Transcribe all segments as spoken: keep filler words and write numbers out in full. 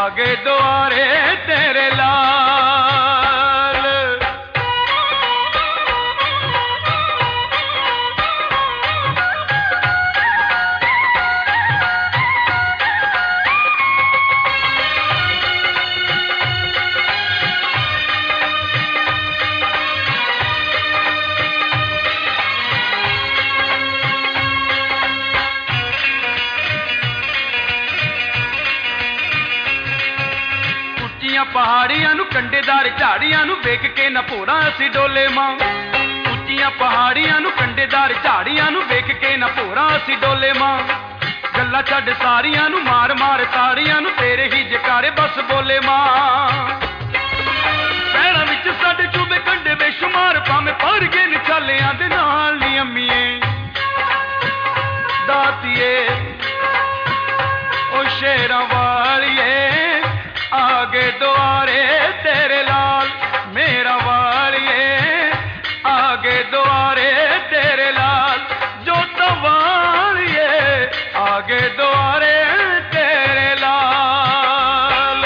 आगे द्वारे तेरे लाल। पहाड़ियां नू कंडेदार झाड़ियां नू वेख के न भोरा असी डोले मां। उच्चियां पहाड़ियां नू कंडेदार झाड़ियां नू वेख के न भोरा असी डोले मां। गल्लां छड्ड सारियां नू मार मार ताड़ियां नू तेरे ही जकारे बस बोले मां। पैरां विच साडे चूबे कंडे बेशुमार भावें भर गए न छालियां दे नाल नी अम्मीए दातिए ओ शेरां वालिए आगे द्वारे तेरे लाल। मेरा वालिए आगे द्वारे तेरे लाल। जोता वालिए आगे द्वारे तेरे लाल।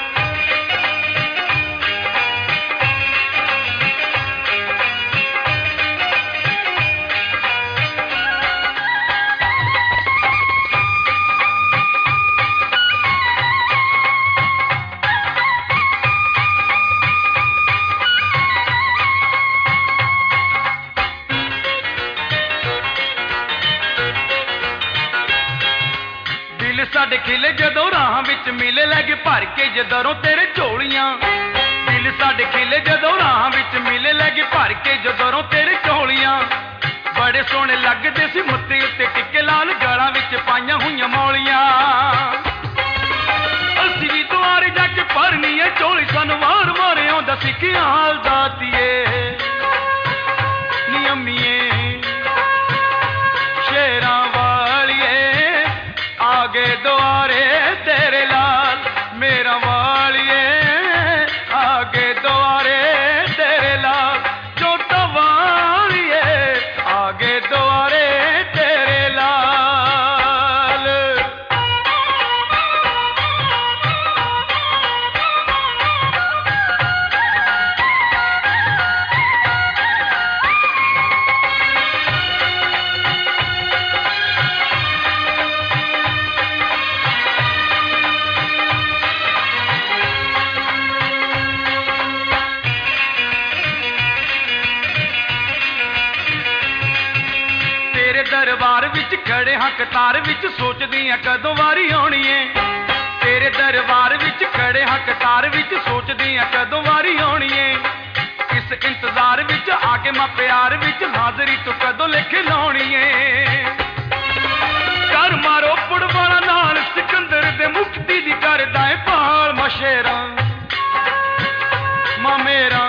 साडे खिले जदों राह विच मिले लगे भर के जदरों तेरे झोलियां। दिल साडे खिले जदों राह विच मिले लगे भर के जदरों तेरे झोलियां। बड़े सोहने लगदे सी मुत्ते उत्ते टिक्के लाल गलां विच पाईयां होईयां मौलियां। असीं वी दुआरे जाके भरनी है झोली सानूं वार वार आउंदा सी कि हाल दातिए नी अम्मीए शेरां वालिए आगे द्वारे तेरे लाल। मेरा वालिए आगे द्वारे तेरे लाल। जोता वालिए आगे द्वारे तेरे लाल। दरबार विच खड़े हाँ कतार विच सोचदी आ कदों वारी आउणी है। तेरे दरबार विच खड़े हाँ कतार विच सोचदी आ कदों वारी आउणी है। इस इंतजार विच आके मां प्यार विच हाज़री तू कदों लिख लाउणी है। कर मारो पुड़वाला नाल सिकंदर दे मुक्ति दी करदा है पाल मां शेरां मां मेरा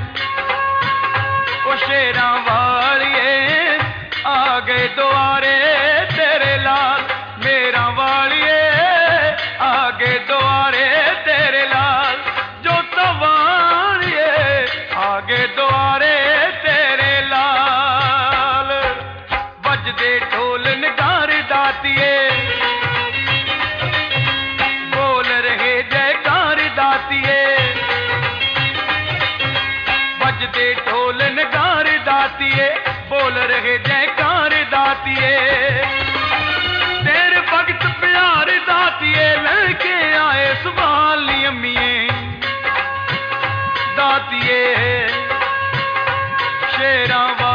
ओ शेरां वालिए आगे द्वारे तेरे लाल। मेरा वालिए आगे द्वारे तेरे लाल। जोता वालिए आगे द्वारे तेरे लाल। बजदे ढोल नगारे दातिए बोल रहे जयकार दातिए। बजदे ढोल नगारे दातिए बोल रहे जयकार दातिए। तेरे भगत प्यार दातिए लेके आए सवाल अम्मीए दातिए शेरां